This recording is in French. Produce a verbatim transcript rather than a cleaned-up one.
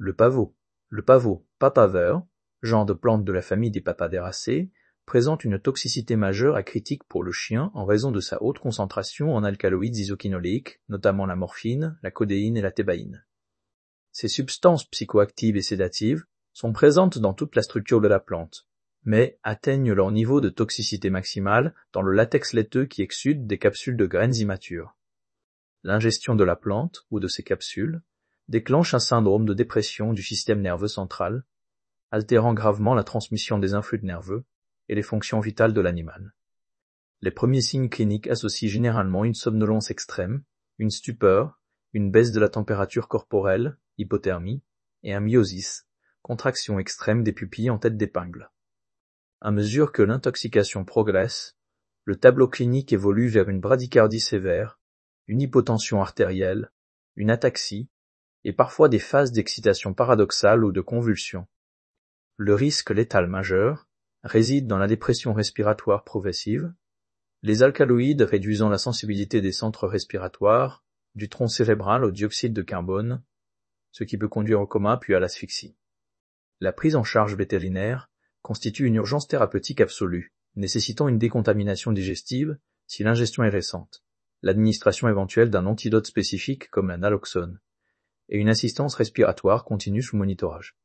Le pavot. Le pavot papaver, genre de plante de la famille des Papaveracées, présente une toxicité majeure à critique pour le chien en raison de sa haute concentration en alcaloïdes isoquinoléiques, notamment la morphine, la codéine et la thébaïne. Ces substances psychoactives et sédatives sont présentes dans toute la structure de la plante, mais atteignent leur niveau de toxicité maximale dans le latex laiteux qui exsude des capsules de graines immatures. L'ingestion de la plante, ou de ses capsules, déclenche un syndrome de dépression du système nerveux central, altérant gravement la transmission des influx nerveux et les fonctions vitales de l'animal. Les premiers signes cliniques associent généralement une somnolence extrême, une stupeur, une baisse de la température corporelle, hypothermie, et un myosis, contraction extrême des pupilles en tête d'épingle. À mesure que l'intoxication progresse, le tableau clinique évolue vers une bradycardie sévère, une hypotension artérielle, une ataxie, et parfois des phases d'excitation paradoxale ou de convulsion. Le risque létal majeur réside dans la dépression respiratoire progressive, les alcaloïdes réduisant la sensibilité des centres respiratoires, du tronc cérébral au dioxyde de carbone, ce qui peut conduire au coma puis à l'asphyxie. La prise en charge vétérinaire constitue une urgence thérapeutique absolue, nécessitant une décontamination digestive si l'ingestion est récente, l'administration éventuelle d'un antidote spécifique comme la naloxone, et une assistance respiratoire continue sous monitorage.